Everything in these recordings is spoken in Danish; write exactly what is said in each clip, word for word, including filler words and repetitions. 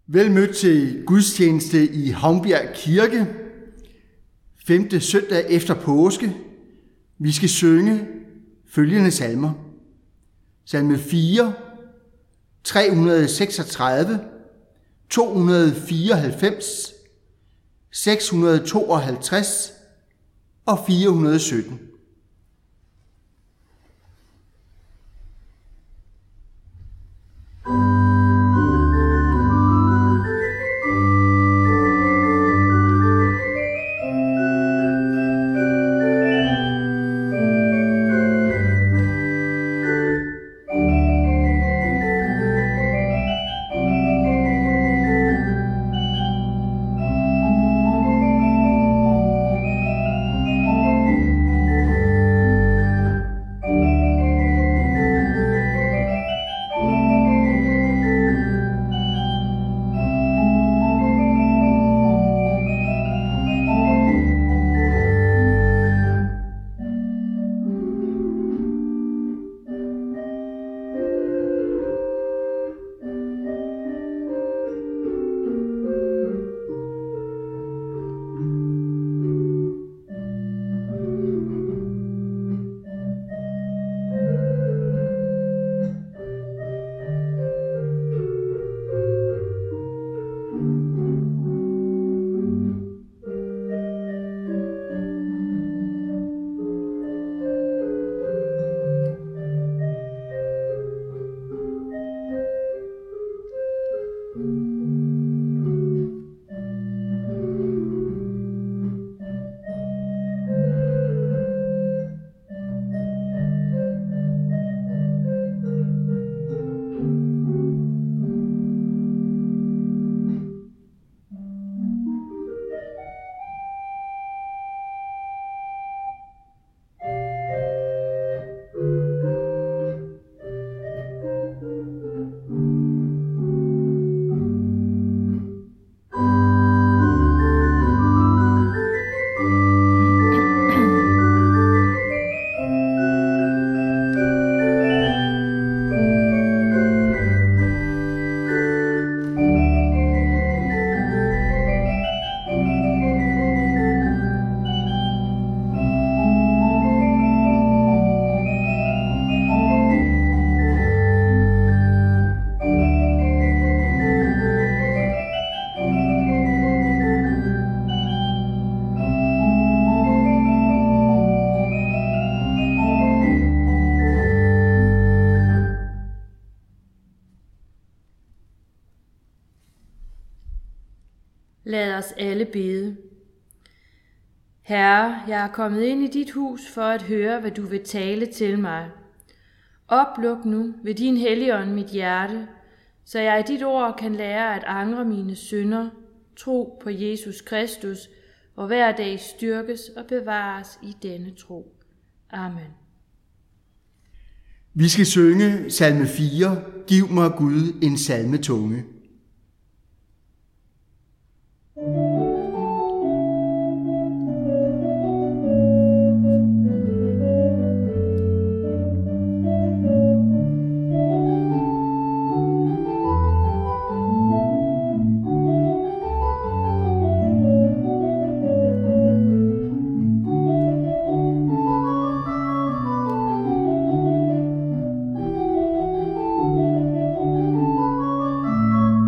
Vel mødt til gudstjeneste i Havnbjerg Kirke, femte søndag efter påske. Vi skal synge følgende salmer. Salme fire, tre hundrede seksogtredive, to hundrede fireoghalvfems, seks hundrede tooghalvtreds og fire hundrede sytten. Lad os alle bede. Herre, jeg er kommet ind i dit hus for at høre, hvad du vil tale til mig. Opluk nu ved din Helligånd mit hjerte, så jeg i dit ord kan lære at angre mine synder, tro på Jesus Kristus og hver dag styrkes og bevares i denne tro. Amen. Vi skal synge salme fire, Giv mig Gud en salmetunge. Thank you.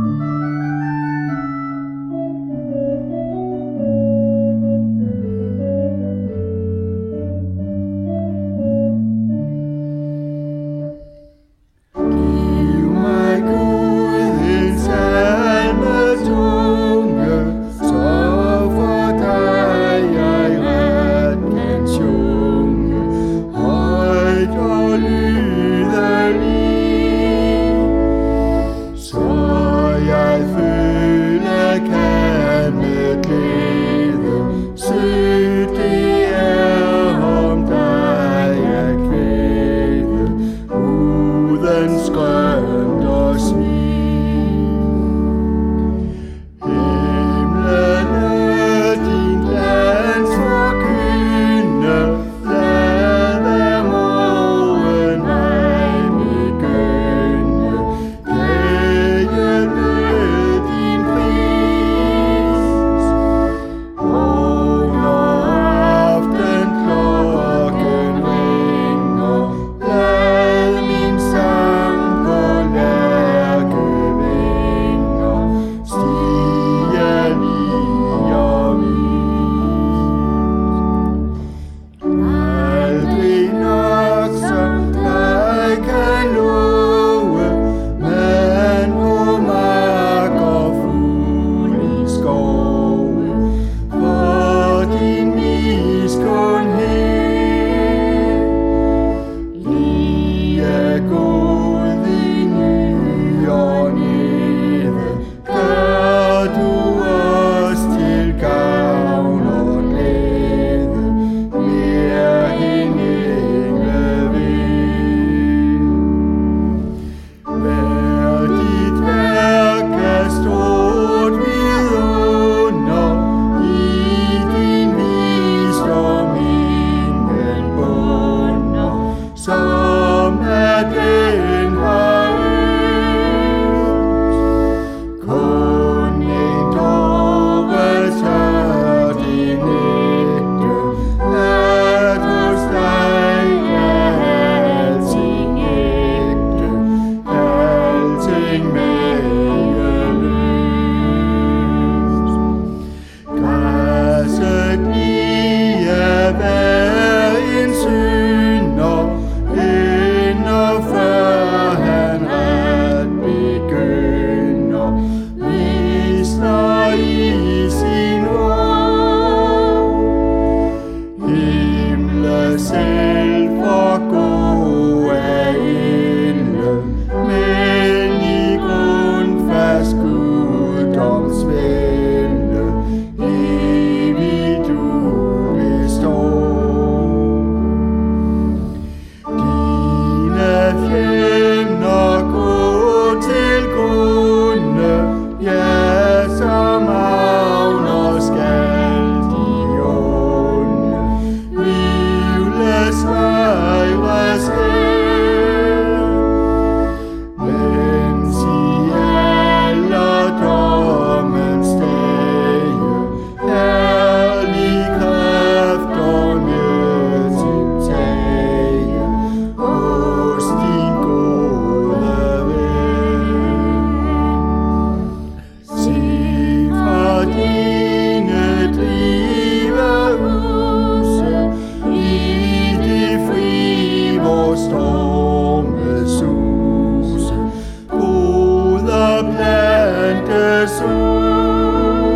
stråles ud.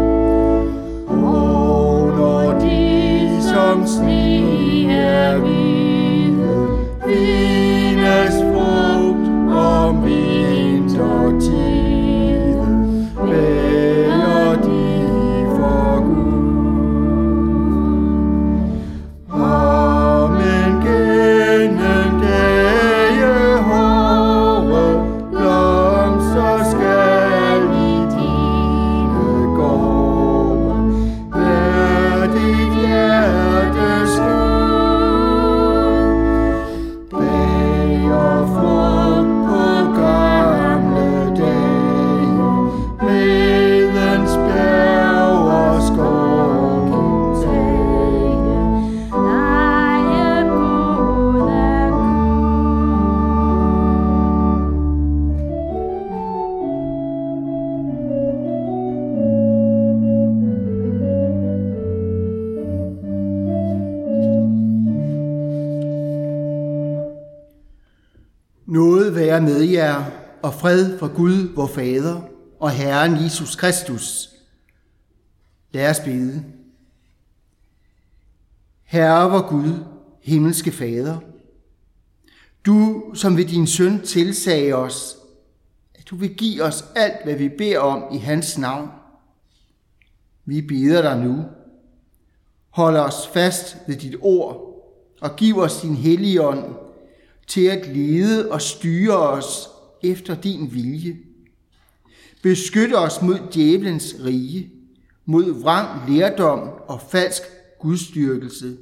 Og når de som sne er hvide, findes frugt om vintertid, bærer de for Gud. Amen. Gennem dage hårde blomster skal i dine gårde, vær dit hjertes Gud. Bager frugt på gamle dage, medens bjerg og skov kan tage. Nej, Gud er Nåde være med jer, og fred fra Gud, vor Fader, og Herren Jesus Kristus. Lad os bede. Herre vor Gud, himmelske Fader, du, som ved din søn tilsagde os, at du vil give os alt, hvad vi beder om i hans navn. Vi beder dig nu. Hold os fast ved dit ord, og giv os din hellige ånd, til at lede og styre os efter din vilje. Beskyt os mod djævelens rige, mod vrang lærdom og falsk gudstyrkelse.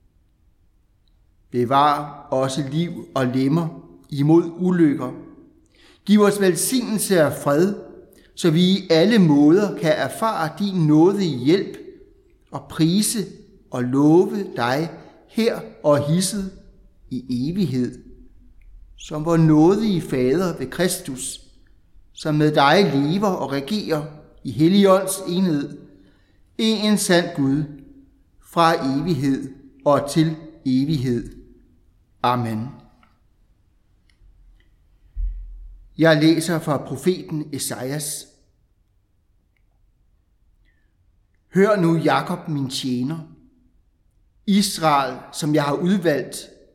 Bevar også liv og lemmer imod ulykker. Giv os velsignelse og fred, så vi i alle måder kan erfare din nådige hjælp og prise og love dig her og hisset i evighed, som vor nådige Fader ved Kristus, som med dig lever og regerer i Helligånds enhed, en sand Gud, fra evighed og til evighed. Amen. Jeg læser fra profeten Esajas. Hør nu, Jakob, min tjener, Israel, som jeg har udvalgt.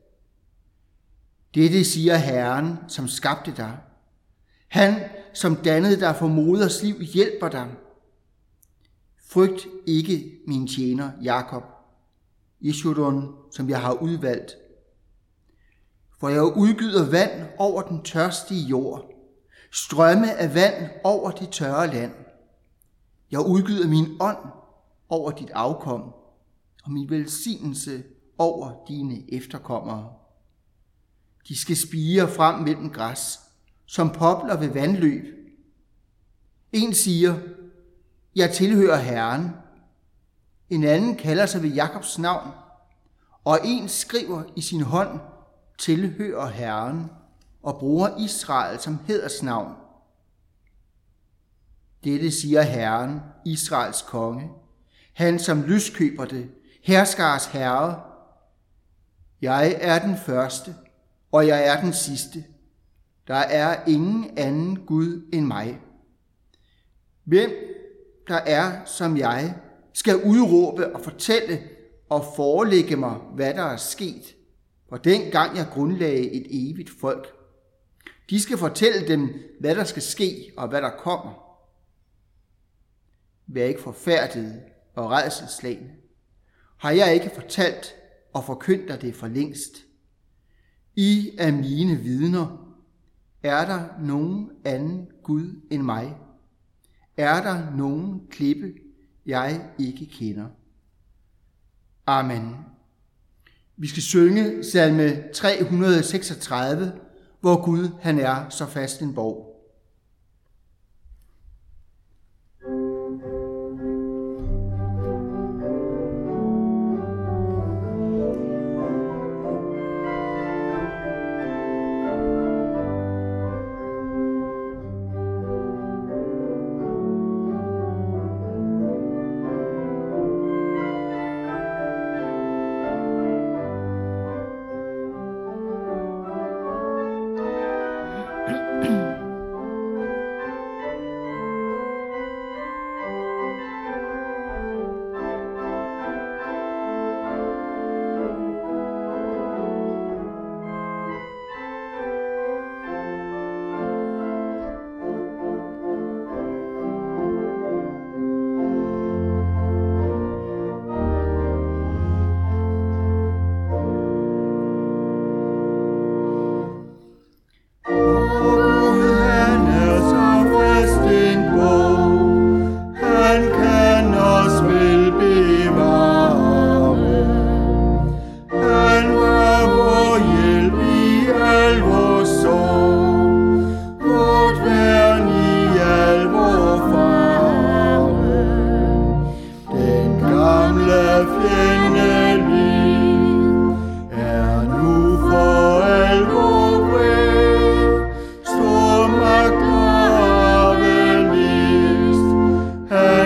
Dette siger Herren, som skabte dig. Han, som dannede dig for moders liv, hjælper dig. Frygt ikke, min tjener Jakob, Jeshurun, som jeg har udvalgt. For jeg udgyder vand over den tørstige jord, strømme af vand over det tørre land. Jeg udgyder min ånd over dit afkom, og min velsignelse over dine efterkommere. De skal spire frem mellem græs, som popler ved vandløb. En siger, jeg tilhører Herren. En anden kalder sig ved Jakobs navn, og en skriver i sin hånd, tilhører Herren, og bruger Israel som hædersnavn. Dette siger Herren, Israels konge, han som lyskøber det, herskars herre. Jeg er den første, og jeg er den sidste. Der er ingen anden Gud end mig. Hvem der er som jeg, skal udråbe og fortælle og forelægge mig, hvad der er sket, for dengang jeg grundlagde et evigt folk. De skal fortælle dem, hvad der skal ske og hvad der kommer. Vær ikke forfærdet og rædselsslagne. Har jeg ikke fortalt og forkyndt dig det for længst? I er mine vidner. Er der nogen anden Gud end mig? Er der nogen klippe, jeg ikke kender? Amen. Vi skal synge salme tre hundrede seksogtredive, hvor Gud han er så fast en borg.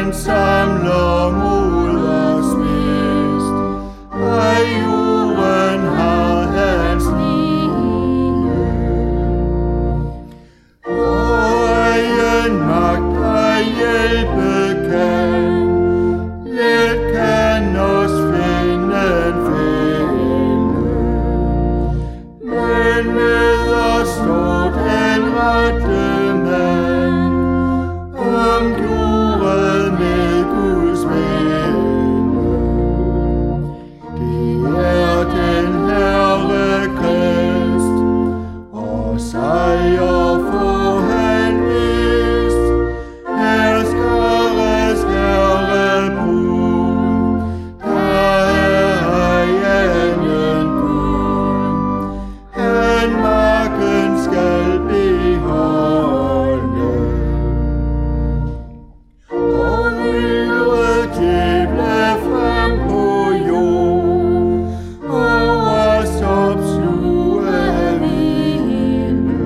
han samler moders mest. Af jorden har hans lige. Og en magt at hjælpe kan, let kan os fjenden fælde. Men med os står den rette mand, omgjort med Guds vilje. Det er den Herre Krist, og sejr får han vist. Herskares Herre brud, der er i anden Gud. Han magten skal beholde. Og myldret djævle frem på jord, over os opsluge vilde.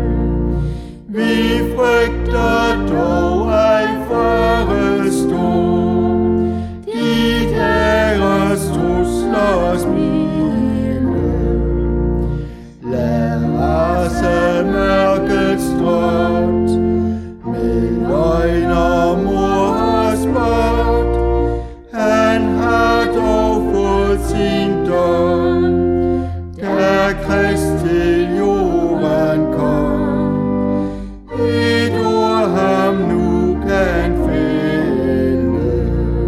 Vi frygter dog ej forestå, de deres trusler smile. Lad rase mørkets drømt, med løgn og mord og spot. Han har dog fået sin dom, da Krist til jorden kom. Et ord ham nu kan fælde.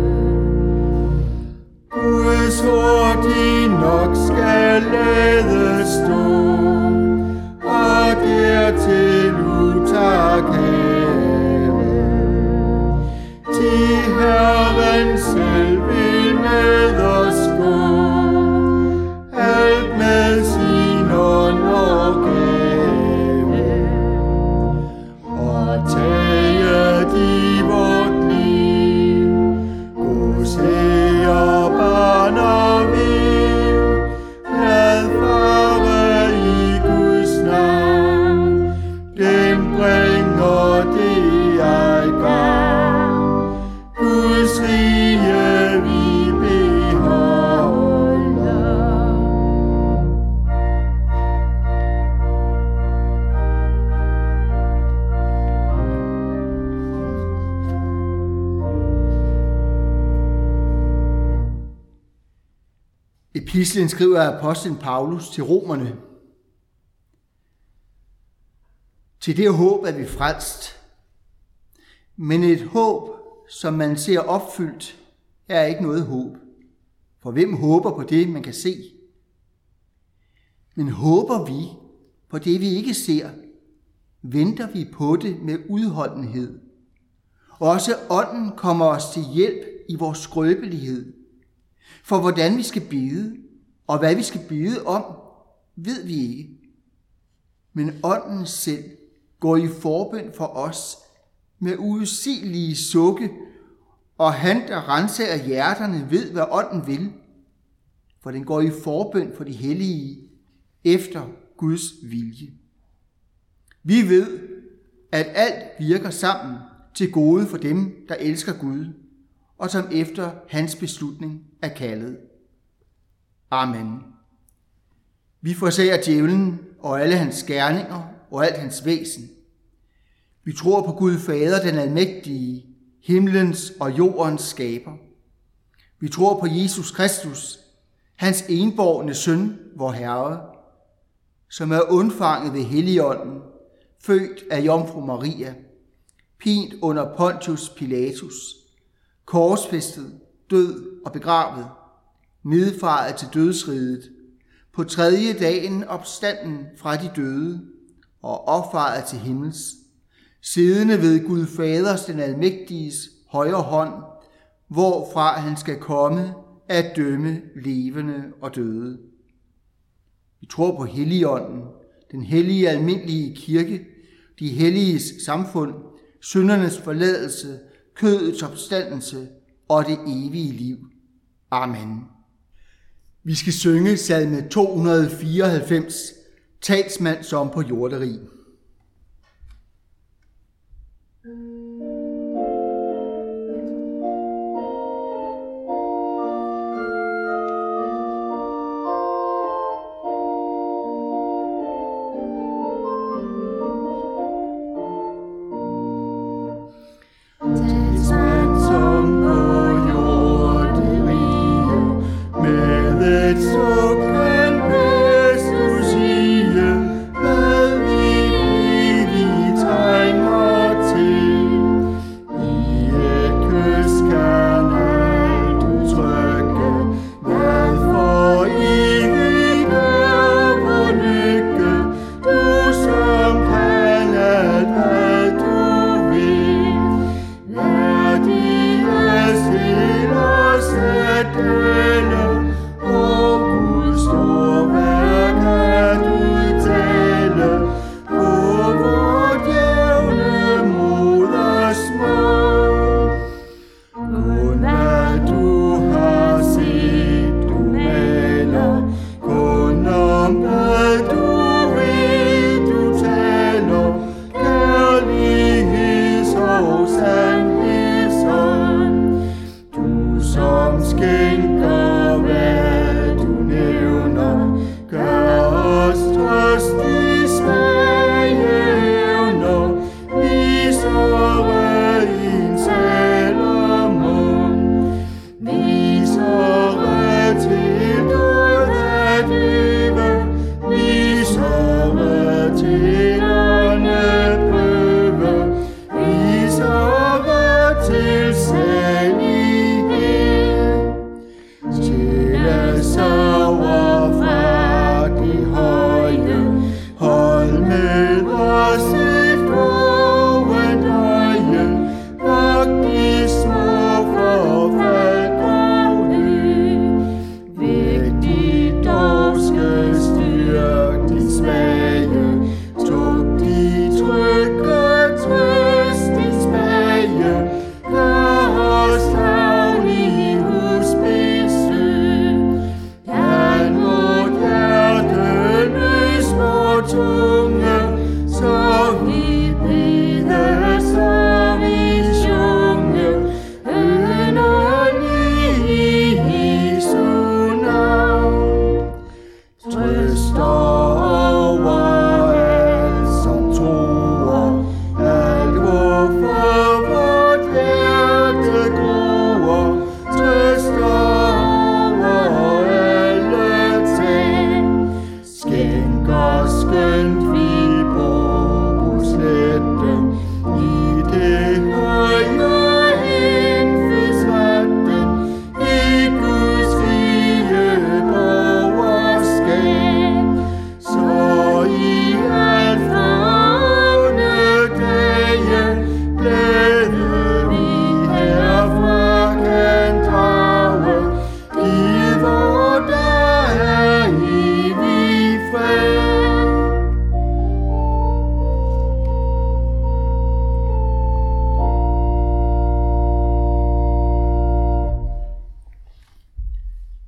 Guds ord de nok skal lade stå, og dertil utak have. Til Herren selv vil med os gå, alt med sin ånd og gave. Og tage de vort liv, Guds ære, barn og vil. Lad fare i Guds navn, dem bringer det ej gavn. Guds rige vi beholder. Epistlen skriver apostlen Paulus til romerne. Til det håb er vi frelst. Men et håb, som man ser opfyldt, er ikke noget håb. For hvem håber på det, man kan se? Men håber vi på det, vi ikke ser, venter vi på det med udholdenhed. Også ånden kommer os til hjælp i vores skrøbelighed. For hvordan vi skal bede, og hvad vi skal bede om, ved vi ikke. Men ånden selv går i forbøn for os med uudsigelige sukke, og han, der renser hjerterne, ved, hvad ånden vil. For den går i forbøn for de hellige efter Guds vilje. Vi ved, at alt virker sammen til gode for dem, der elsker Gud, og som efter hans beslutning er kaldet. Amen. Vi forsager djævlen og alle hans gerninger og alt hans væsen. Vi tror på Gud Fader, den almægtige, himlens og jordens skaber. Vi tror på Jesus Kristus, hans enbårne søn, vor Herre, som er undfanget ved Helligånden, født af Jomfru Maria, pint under Pontius Pilatus, korsfæstet, død og begravet, nedfaret til dødsriget, på tredje dagen opstanden fra de døde og opfaret til himmels, siddende ved Gud Faders den almægtiges højre hånd, hvorfra han skal komme at dømme levende og døde. Vi tror på Helligånden, den hellige almindelige kirke, de helliges samfund, syndernes forladelse, kødets opstandelse og det evige liv. Amen. Vi skal synge salme to hundrede fireoghalvfems, talsmand som på jorderi.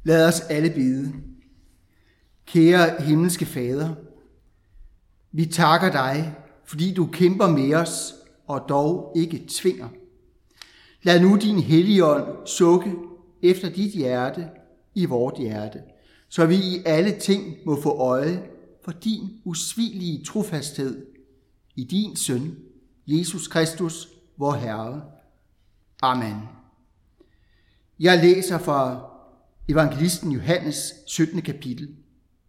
Lad os alle bede. Kære himmelske Fader, vi takker dig, fordi du kæmper med os og dog ikke tvinger. Lad nu din Helligånd sukke efter dit hjerte i vort hjerte, så vi i alle ting må få øje for din usvigelige trofasthed i din Søn, Jesus Kristus, vor Herre. Amen. Jeg læser fra evangelisten Johannes syttende kapitel.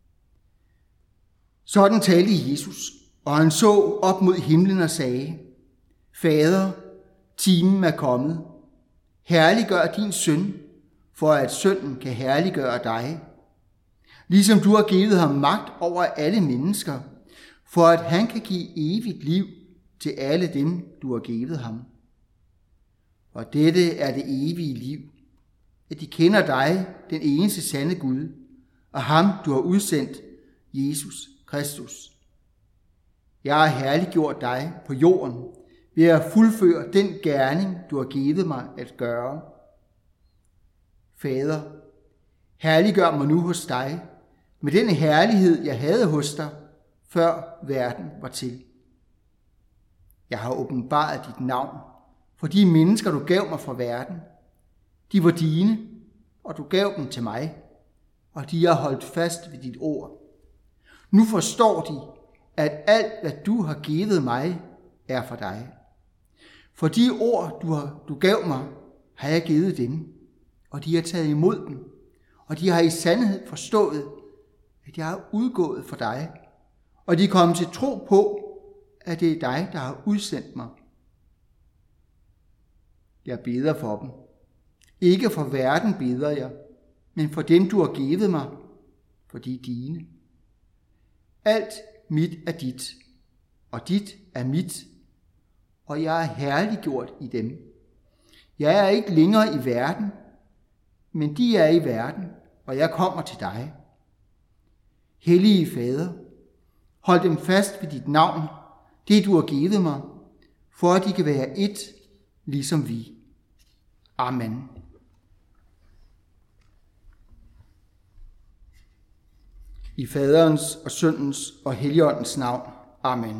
Sådan talte Jesus, og han så op mod himlen og sagde: Fader, timen er kommet. Herliggør din søn, for at sønnen kan herliggøre dig. Ligesom du har givet ham magt over alle mennesker, for at han kan give evigt liv til alle dem, du har givet ham. Og dette er det evige liv, at de kender dig, den eneste sande Gud, og ham, du har udsendt, Jesus Kristus. Jeg har herliggjort dig på jorden ved at fuldføre den gerning, du har givet mig at gøre. Fader, herliggør mig nu hos dig med den herlighed, jeg havde hos dig, før verden var til. Jeg har åbenbaret dit navn for de mennesker, du gav mig fra verden. De var dine, og du gav dem til mig, og de har holdt fast ved dit ord. Nu forstår de, at alt, hvad du har givet mig, er for dig. For de ord, du, har, du gav mig, har jeg givet dem, og de har taget imod dem, og de har i sandhed forstået, at jeg er udgået for dig, og de er kommet til tro på, at det er dig, der har udsendt mig. Jeg beder for dem. Ikke for verden beder jeg, men for dem, du har givet mig, for de er dine. Alt mit er dit, og dit er mit, og jeg er herliggjort i dem. Jeg er ikke længere i verden, men de er i verden, og jeg kommer til dig. Hellige Fader, hold dem fast ved dit navn, det du har givet mig, for at de kan være ét, ligesom vi. Amen. I Faderens og Søndens og Helligåndens navn. Amen.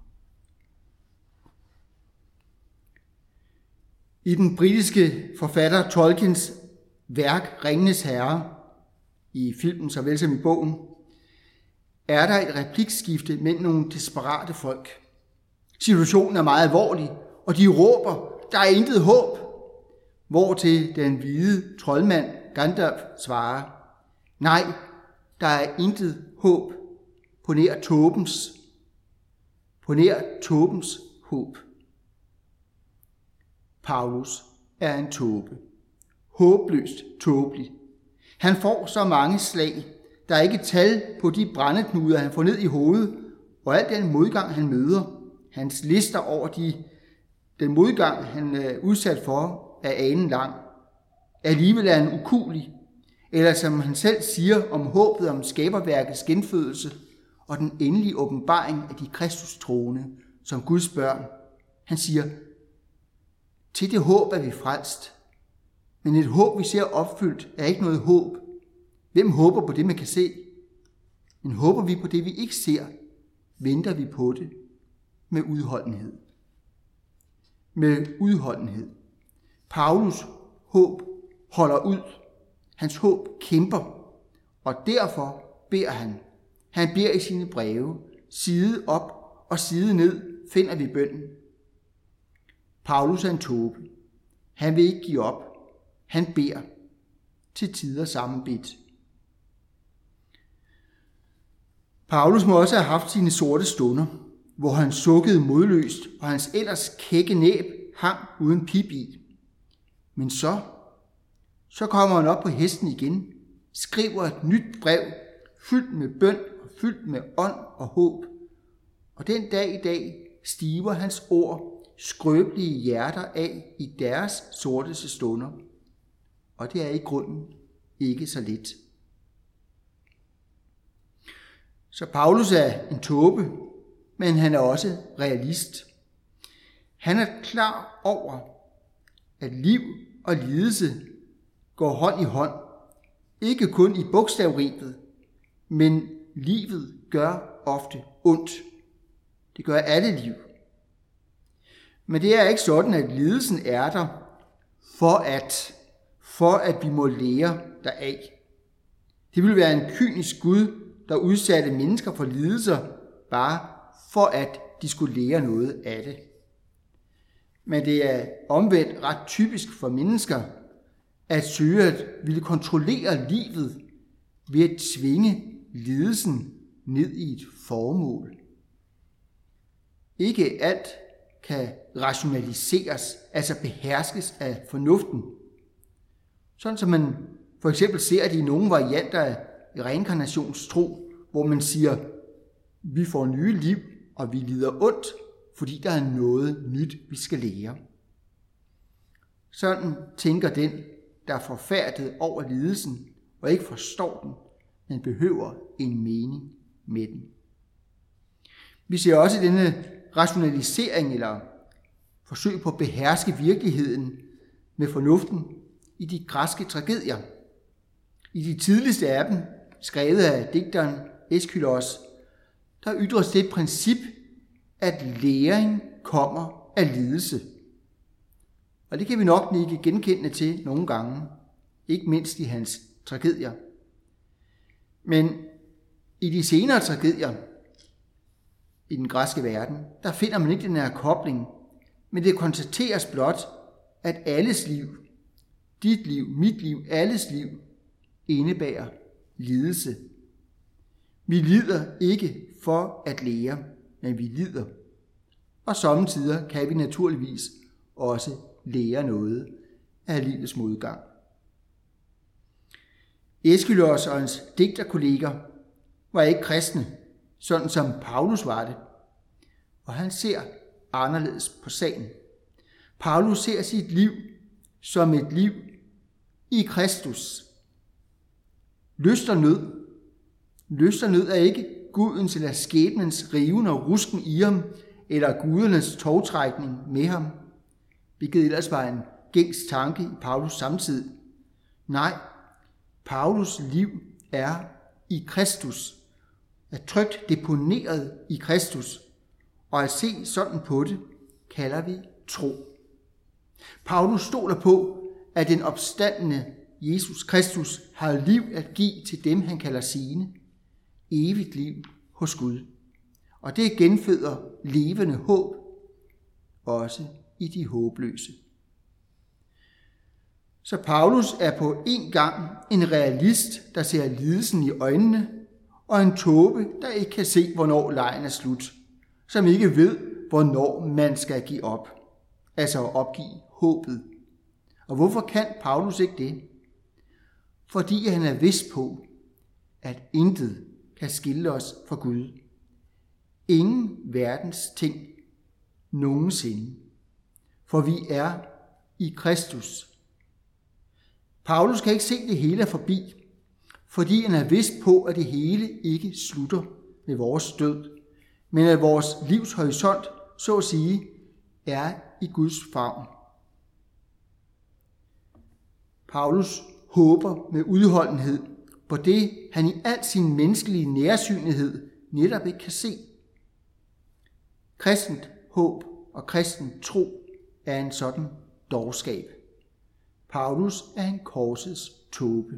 I den britiske forfatter Tolkiens værk Ringenes Herre, i filmen såvel som i bogen, er der et replikskifte mellem nogle desperate folk. Situationen er meget alvorlig, og de råber, der er intet håb, hvortil den hvide troldmand Gandalf svarer: nej, der er intet håb på nær tåbens, på nær tåbens håb. Paulus er en tåbe. Håbløst tåbelig. Han får så mange slag, der er ikke tal på de brændeknuder, han får ned i hovedet, og al den modgang, han møder. Hans lister over de, den modgang, han er udsat for, er anen lang. Alligevel er han ukuelig, eller som han selv siger om håbet om skaberværkets genfødelse og den endelige åbenbaring af de Kristus troende som Guds børn. Han siger: til det håb er vi frelst, men et håb, vi ser opfyldt, er ikke noget håb. Hvem håber på det, man kan se? Men håber vi på det, vi ikke ser, venter vi på det med udholdenhed. Med udholdenhed. Paulus håb holder ud. Hans håb kæmper, og derfor beder han. Han beder i sine breve. Side op og side ned finder vi bønnen. Paulus er en tåbe. Han vil ikke give op. Han beder. Til tider sammenbidt. Paulus må også have haft sine sorte stunder, hvor han sukkede modløst, og hans ellers kække næb hang uden pip i. Men så, så kommer han op på hesten igen, skriver et nyt brev, fyldt med bøn og fyldt med ånd og håb. Og den dag i dag stiver hans ord skrøbelige hjerter af i deres sorteste stunder. Og det er i grunden ikke så let. Så Paulus er en tåbe, men han er også realist. Han er klar over, at liv og lidelse går hånd i hånd, Ikke kun i bogstavriget, men livet gør ofte ondt. Det gør alle liv. Men det er ikke sådan, at lidelsen er der, for at, for at vi må lære deraf. Det ville være en kynisk Gud, der udsatte mennesker for lidelser, bare for at de skulle lære noget af det. Men det er omvendt ret typisk for mennesker, at søge at ville kontrollere livet ved at tvinge lidelsen ned i et formål. Ikke alt kan rationaliseres, altså beherskes af fornuften. Sådan som man for eksempel ser det i nogle varianter af reinkarnationstro, hvor man siger, vi får nye liv, og vi lider ondt, fordi der er noget nyt, vi skal lære. Sådan tænker den, der er forfærdet over lidelsen, og ikke forstår den, men behøver en mening med den. Vi ser også denne rationalisering eller forsøg på at beherske virkeligheden med fornuften i de græske tragedier. I de tidligste af dem, skrevet af digteren Æschylos, der ytres det princip, at læring kommer af lidelse. Og det kan vi nok nikke genkendende til nogle gange, ikke mindst i hans tragedier. Men i de senere tragedier i den græske verden, der finder man ikke den her kobling, men det konstateres blot, at alles liv, dit liv, mit liv, alles liv, indebærer lidelse. Vi lider ikke for at lære, men vi lider. Og sommetider kan vi naturligvis også lære noget af livets modgang. Æschylos og hans digterkolleger var ikke kristne, sådan som Paulus var det, og han ser anderledes på sagen. Paulus ser sit liv som et liv i Kristus. Lyst og nød. Lyst og nød er ikke Gudens eller skæbnens riven og rusken i ham, eller gudernes tovtrækning med ham, hvilket ellers var en gængs tanke i Paulus samtid. Nej, Paulus liv er i Kristus, er trygt deponeret i Kristus, og at se sådan på det, kalder vi tro. Paulus stoler på, at den opstandne Jesus Kristus har liv at give til dem, han kalder sine, evigt liv hos Gud. Og det genføder levende håb, også i de håbløse. Så Paulus er på en gang en realist, der ser lidelsen i øjnene, og en tåbe, der ikke kan se, hvornår legen er slut, som ikke ved, hvornår man skal give op, altså opgive håbet. Og hvorfor kan Paulus ikke det? Fordi han er vidst på, at intet kan skille os fra Gud. Ingen verdens ting nogensinde. For vi er i Kristus. Paulus kan ikke se det hele forbi, fordi han er vidst på, at det hele ikke slutter med vores død, men at vores livs horisont, så at sige, er i Guds favn. Paulus håber med udholdenhed på det, han i al sin menneskelige nærsynlighed netop ikke kan se. Kristent håb og kristen tro er en sådan dårskab. Paulus er en korsets tåbe.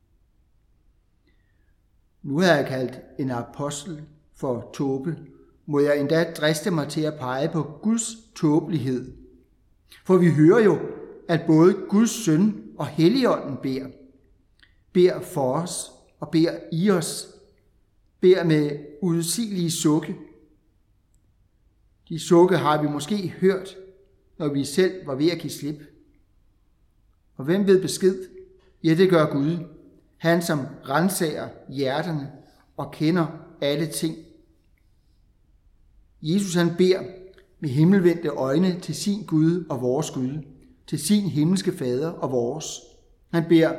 Nu har jeg kaldt en apostel for tåbe, må jeg endda driste mig til at pege på Guds tåbelighed. For vi hører jo, at både Guds søn og Helligånden beder. Beder for os og beder i os. Beder med udsigelige sukke. De sukke har vi måske hørt, når vi selv var ved at give slip. Og hvem ved besked? Ja, det gør Gud. Han, som renser hjerterne og kender alle ting. Jesus han beder med himmelvendte øjne til sin Gud og vores Gud, til sin himmelske fader og vores. Han beder,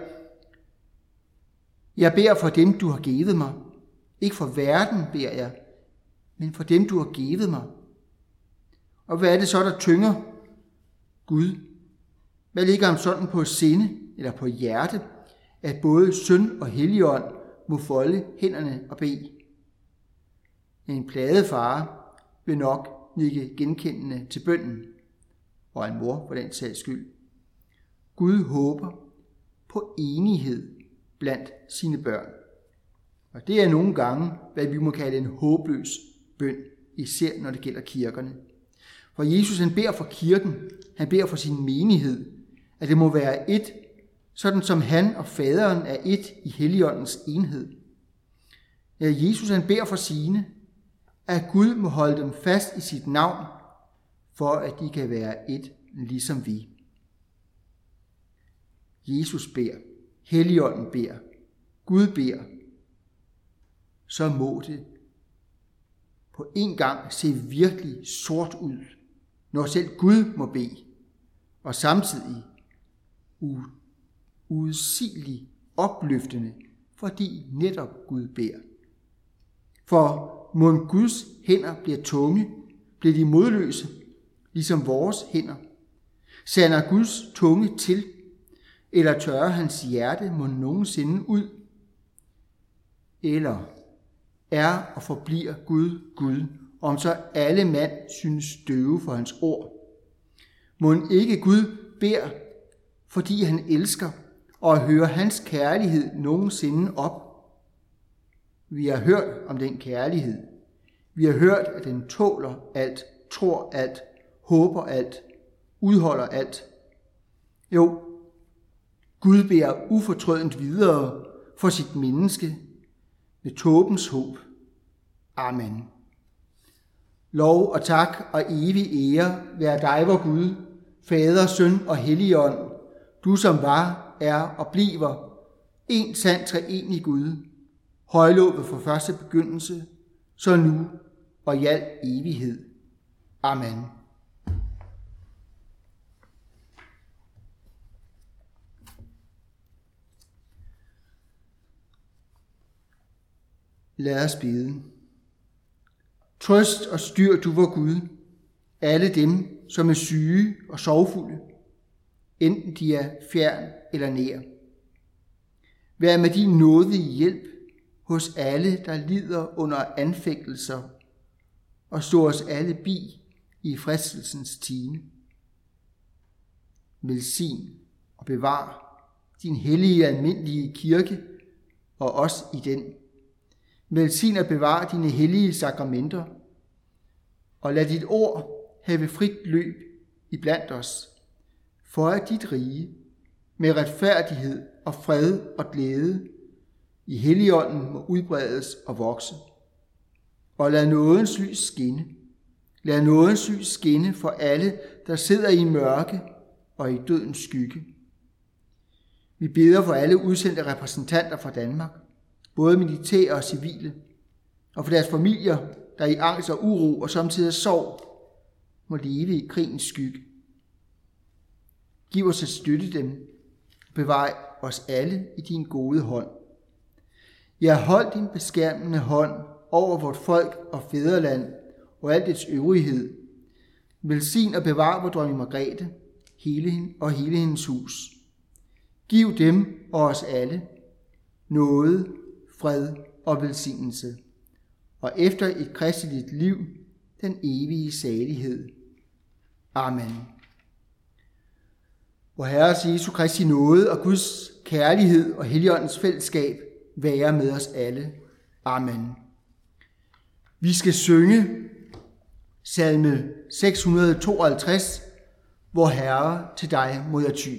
jeg beder for dem, du har givet mig. Ikke for verden beder jeg, men for dem, du har givet mig. Og hvad er det så, der tynger Gud? Hvad ligger ham sådan på sinde eller på hjerte, at både Søn og Helligånd må folde hænderne og bede. En plaget far vil nok nikke genkendende til bønnen, og en mor for den sags skyld. Gud håber på enighed blandt sine børn. Og det er nogle gange, hvad vi må kalde en håbløs bøn, især når det gælder kirkerne. For Jesus han beder for kirken, han beder for sin menighed, at det må være et, sådan som han og faderen er et i Helligåndens enhed. Ja, Jesus han beder for sine, at Gud må holde dem fast i sit navn, for at de kan være et, ligesom vi. Jesus beder, Helligånden beder, Gud beder, så må det på en gang se virkelig sort ud, når selv Gud må bede, og samtidig u- udsigeligt opløftende, fordi netop Gud beder. For mon Guds hænder bliver tunge, bliver de modløse, ligesom vores hænder. Sander Guds tunge til, eller tørrer hans hjerte mon nogensinde ud? Eller er og forbliver Gud Gud, om så alle mand synes døve for hans ord? Mon ikke Gud beder, fordi han elsker, og hører hans kærlighed nogensinde op? Vi har hørt om den kærlighed. Vi har hørt, at den tåler alt, tror alt, håber alt, udholder alt. Jo, Gud beder ufortrødent videre for sit menneske med tåbens håb. Amen. Lov og tak og evig ære være dig, vor Gud, Fader, Søn og Helligånd, du som var, er og bliver en sand treenig Gud, højlovet fra første begyndelse, så nu og i al evighed. Amen. Lad os bede. Trøst og styr du, vor Gud, alle dem, som er syge og sorgfulde, enten de er fjern eller nær. Vær med din nådige hjælp hos alle, der lider under anfægtelser, og stå os alle bi i fristelsens time. Velsign og bevar din hellige almindelige kirke og os i den. Velsign og bevar dine hellige sakramenter, og lad dit ord have frit løb iblandt os, for at dit rige med retfærdighed og fred og glæde i Helligånden må udbredes og vokse. Og lad nådens lys skinne. Lad nådens lys skinne for alle, der sidder i mørke og i dødens skygge. Vi beder for alle udsendte repræsentanter fra Danmark, både militære og civile, og for deres familier, der i angst og uro og samtidig sorg må leve i krigens skygge. Giv os at støtte dem. Bevar os alle i din gode hånd. Ja, hold din beskærmende hånd over vort folk og fædreland og alt dets øvrighed. Velsign og bevar vor dronning Margrethe hele hende og hele hendes hus. Giv dem og os alle nåde, fred og velsignelse, og efter et kristeligt liv den evige salighed. Amen. Vor Herres Jesu Kristi nåde og Guds kærlighed og Helligåndens fællesskab være med os alle. Amen. Vi skal synge salme seks hundrede tooghalvtreds, Vor Herre, til dig må jeg ty.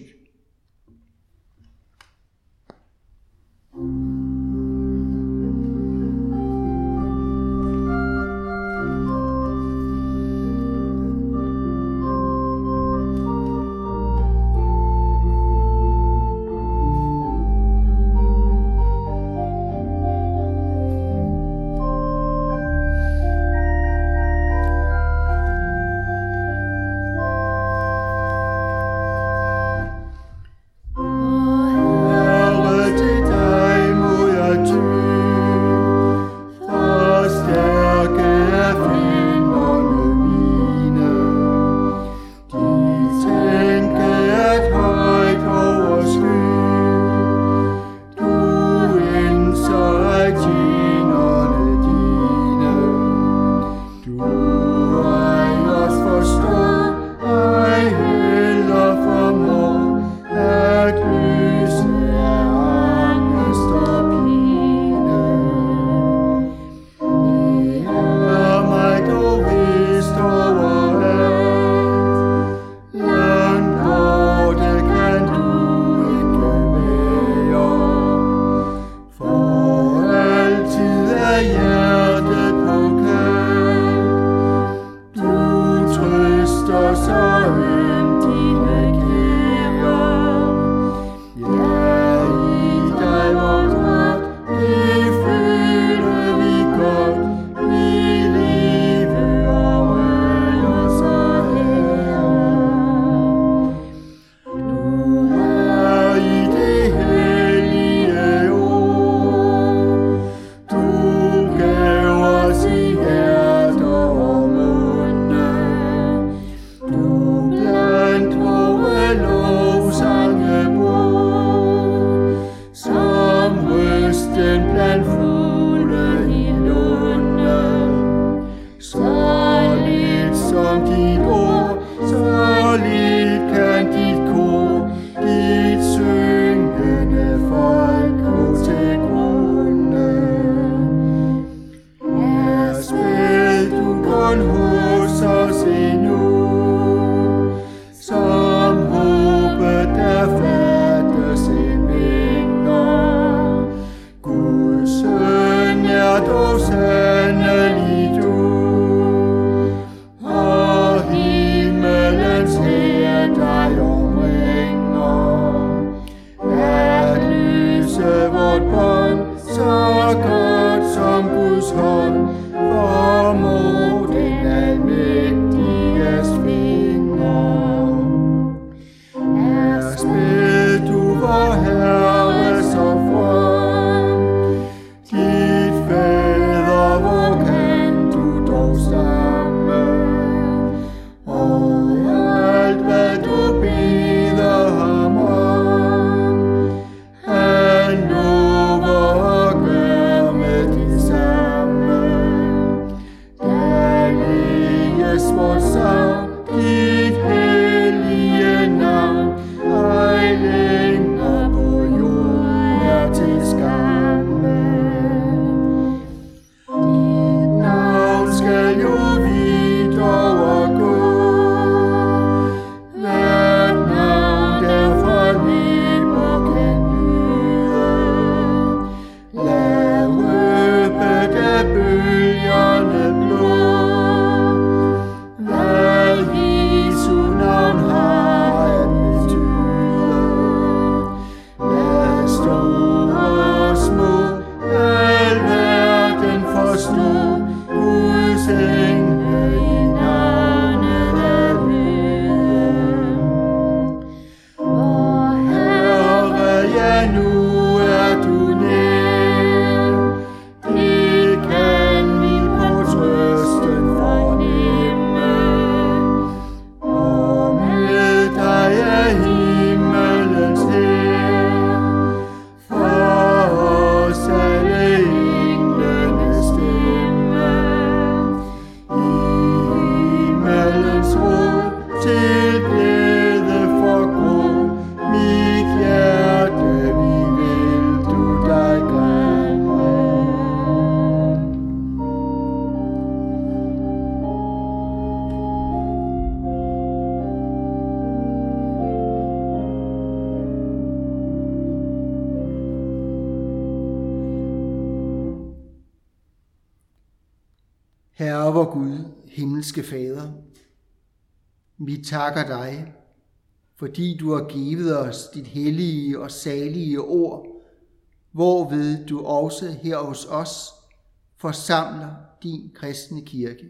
Herre vor Gud, himmelske Fader, vi takker dig, fordi du har givet os dit hellige og salige ord, hvorved du også her hos os forsamler din kristne kirke.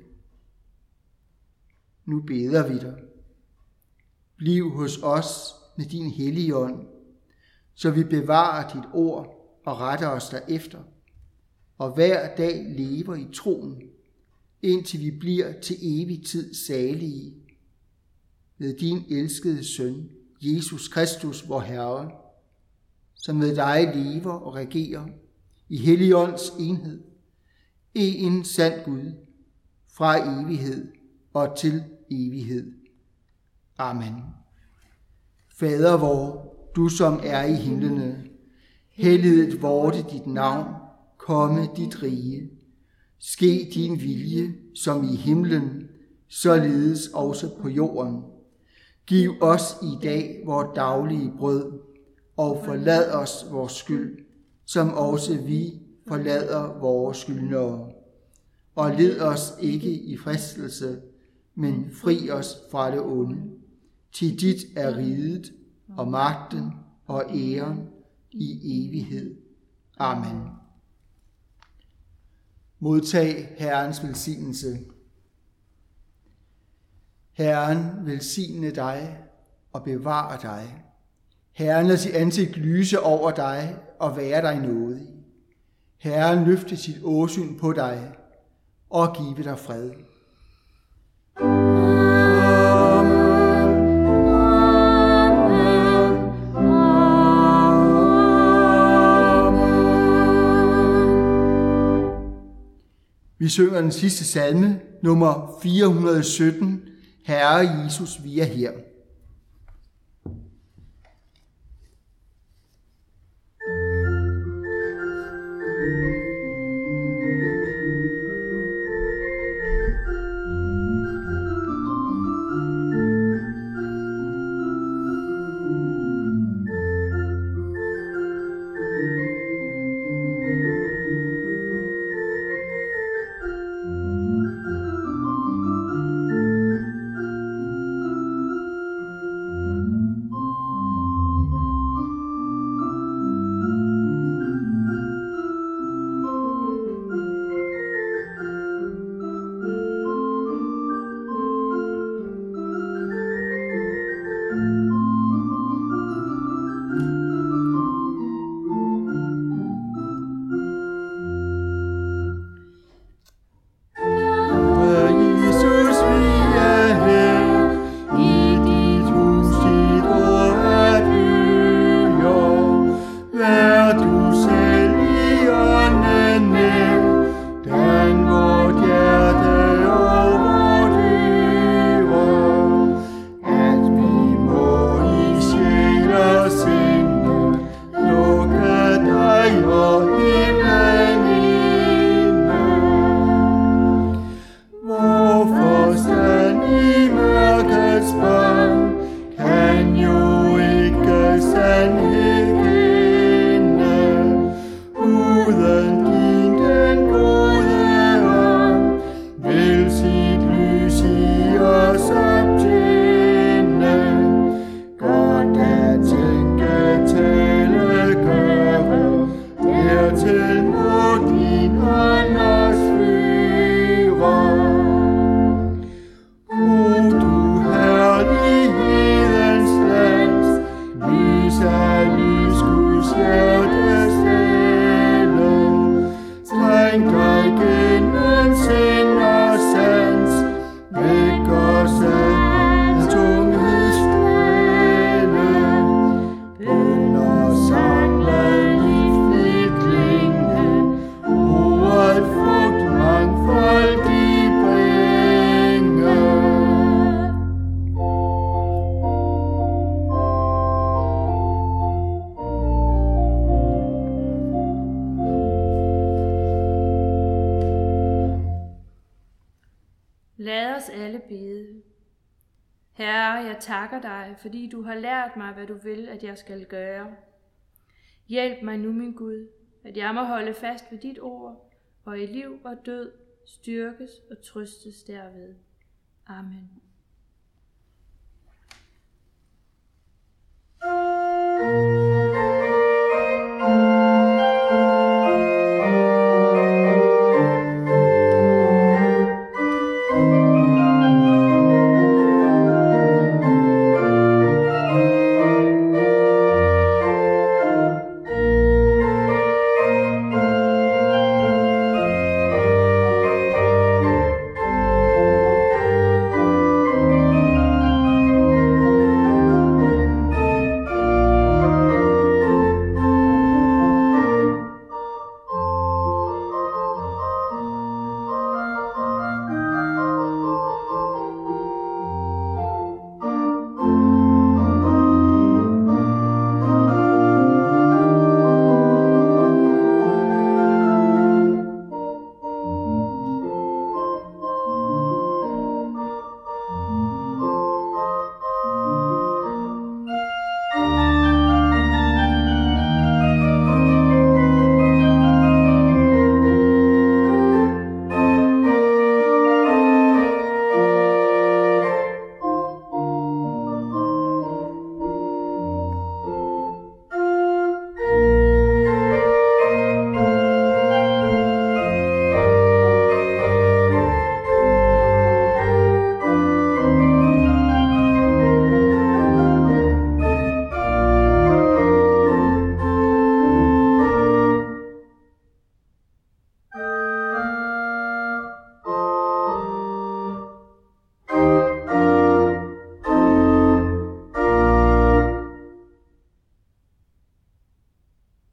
Nu beder vi dig. Bliv hos os med din hellige ånd, så vi bevarer dit ord og retter os derefter, og hver dag lever i troen, indtil vi bliver til evig tid salige. Ved din elskede søn, Jesus Kristus, vor Herre, som med dig lever og regerer i Helligåndens enhed, en sand Gud, fra evighed og til evighed. Amen. Fader vor, du som er i himlene, helliget vorte dit navn, komme dit rige. Ske din vilje, som i himlen, således også på jorden. Giv os i dag vores daglige brød, og forlad os vores skyld, som også vi forlader vores skyldnere. Og led os ikke i fristelse, men fri os fra det onde. Til dit er riget og magten og æren i evighed. Amen. Modtag Herrens velsignelse. Herren velsigne dig og bevare dig. Herren lad sit ansigt lyse over dig og være dig nådig. Herren løfte sit åsyn på dig og give dig fred. Vi synger den sidste salme, nummer fire hundrede sytten, Herre Jesus, vi er her. Lad os alle bede. Herre, jeg takker dig, fordi du har lært mig, hvad du vil, at jeg skal gøre. Hjælp mig nu, min Gud, at jeg må holde fast ved dit ord, og i liv og død styrkes og trøstes derved. Amen.